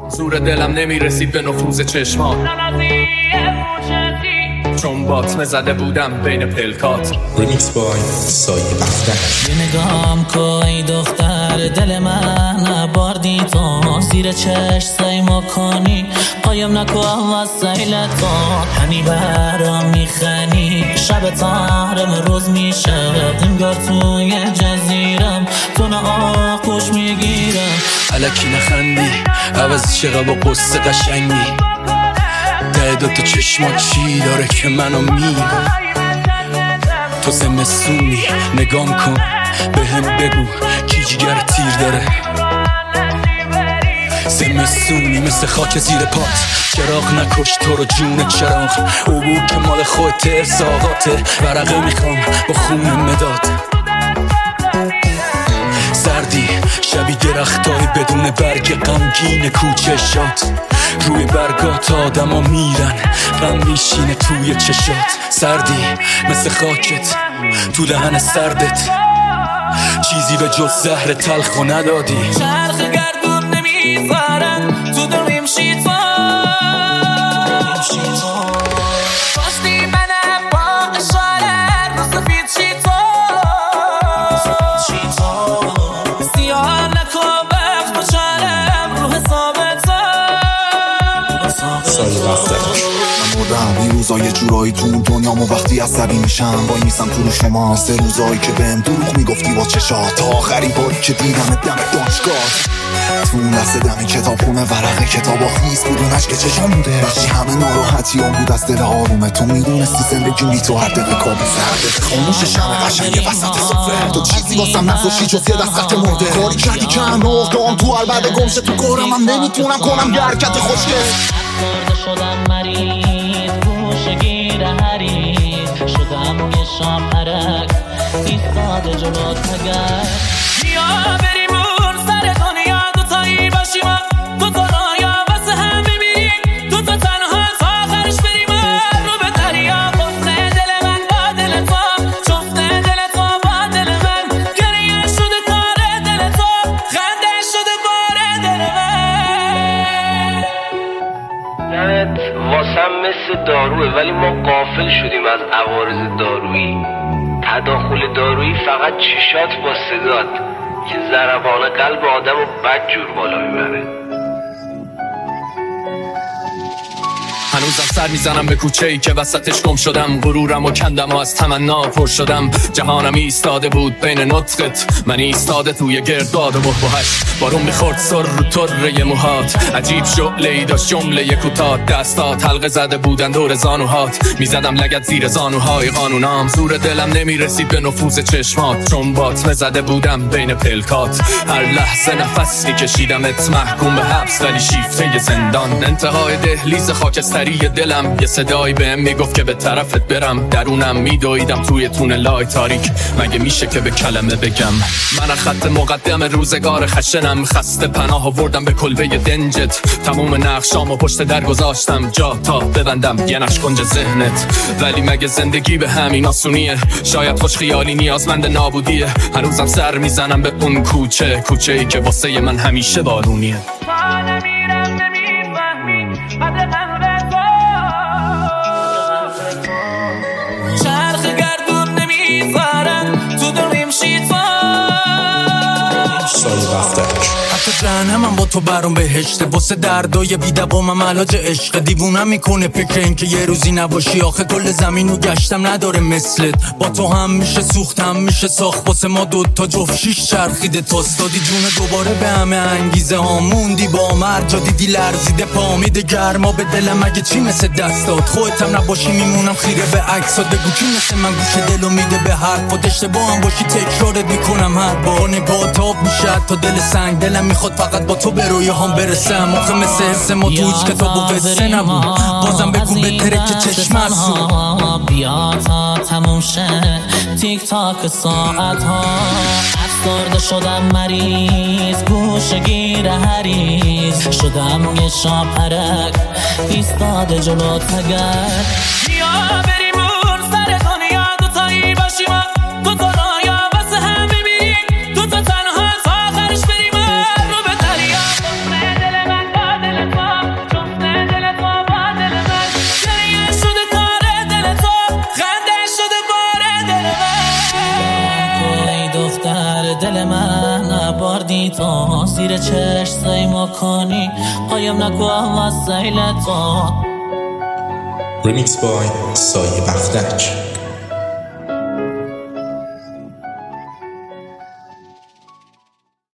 زور دلم نمیرسید به نفوذ چشمات، چون باطمه زده بودم بین پلکات. ریمیکس بای سایه بفتک. یه نگام که ای دختر دل من باردی تو، زیر چشم سیما کنی قایم نکو از سیلتون، همی برام میخنی شب تارم روز میشه، انگار توی جزیرم تو نه آغوش میگیرم. الکی نخندی عوض چقدر با قصه قشنگی، ده دوتا چشمات چی داره که منو میگم. تو زمستونی نگام کن به هم بگو کی جگر تیر داره. زمستونی مثل خاک زیر پات، چراغ نکش تو رو جون چراغ. عبور که مال خودت ارزاقاته، ورقه میخوام با خون مداد. سردی شبی درختای بدون برگ غمگین کوچشات، روی برگات آدم ها میرن غم میشینه توی چشات. سردی مثل خاکت تو دهن سردت، چیزی به جز زهر تلخو ندادی. چرخ گردون نمیذارم تو دلیم شیطان، پاشتی منم با اشاره رو سفید شیطان، سیاه نکن وقت بچارم رو حسابتم. سایه بفتک. این روزای جورایی تو اون دنیامو وقتی عصبی میشم وای میسم تو رو شما. 3 روزایی که بهم دروغ میگفتی با چشات، تا آخرین باری که دیدم دم دانشگاه. تو اون لحظه دم کتاب خونه ورقه کتابا خیس بود و نشک چشم بوده، وقتی همه ناراحتی هم بود از دل آرومه. تو میدونستی زندگی بی تو هر دقیقه کابوس، هر دقیقه خاموش شمع قشنگ وسط سفره. تو چیزی واسم نذاشتی جز یه دستت مرده، کاری کردی که هم نقدام تو عربده گمشه تو کارم. هم نمیتونم کنم یه حرکت خوشگل. افسرده شدم مریض گوشگیر حریف، شدم یه شام عرق ایستاده جلوت مگر. بیا بریم اون سر دنیا دوتایی باشیم، دوتا رایا واسه هم ببینیم، دوتا تنها تا آخرش بریم رو به دریا. گفته دل من با دل تو، چفته دل تو با دل من، گریه شده کار دل تو، خنده شده بار دل من. دمت واسم مثل داروه، ولی ما غافل شدیم از عوارض دارویی. تداخل دارویی فقط چشات با صدات که ضربان قلب آدم رو بدجور بالا میبره. هنوزم سر میزنم به کوچه‌ای که وسطش گم شدم، غرورم و کندم و از تمنا پر شدم. جهانم ایستاده بود بین نطقت، من ایستاده توی گردباد و بحبوحش. بارون میخورد سر رو طره موهات، عجیب شعله‌ای داشت جمله کوتاه. دستات حلقه زده بودن دور زانوهات، میزدم لگد زیر زانوهای قانونام. زور دلم نمیرسید به نفوذ چشمات، چون باطمه زده بودم بین پلکات. هر لحظه نفسی کشیدمت محکوم به حبس ولی شیفته زندان. انتهای دهلیز خاکستری دلم یه صدایی بهم میگفت که به طرفت برم. درونم میدویدم توی تونلای تاریک، مگه میشه که به کلمه بگم؟ من خط مقدم روزگار خشنم، خسته پناه آوردم به کلبه دنجت. تموم نقشامو پشت در گذاشتم جا تا ببندم یه نقش کنج ذهنت. ولی مگه زندگی به همین آسونیه؟ شاید خوش خیالی نیازمند نابودیه. هنوزم سر میزنم به اون کوچه‌ای که واسه من همیشه بارونیه. چرخ گردون نمیذارم تو دلیم شیطان. سایه بفتک. حتی جهنمم با تو برام بهشته، واسه دردای بی‌دوامم علاج عشق. دیوونم میکنه فکر این که یه روزی نباشی، آخه کل زمینو گشتم نداره مثلت. با تو هم میشه سوخت هم میشه ساخت، واسه ما دوتا جفت شیش چرخیده تاست. دادی جون دوباره به همه انگیزه ها، موندی با مرجا دیدی لرزیده پا. میده گرما به دلم اگه چی مثل دستات، خودتم نباشی میمونم خیره به عکسات. بگو کی مثل من گوش دلو میده به حرفات، اشتباه هم باشی تکرارت میکنم هر بار. نگاه تاب میشه تا دل سنگ، دلم میخواد فقط با تو به رویاهام برسم. آخه مثل حس ما تو هیچ کتاب و قصه نبود، بازم بگو بهتره که چشم هستون. بیا تا تموم شه تیک تاک ساعت ها. افسرده شدم مریض گوشگیر حریص، شدم یه شام عرق ایستاده جلوت مگر. بیا بریم اون سر دنیا دوتایی باشیم، دوتا رایا واسه هم ببینیم، دوتا تنها تا آخرش بریم رو به دریا. دل من با دل کنی تو زیر چشم سیما کنی قایم نکو از سیل تو Remix by سایه بختک.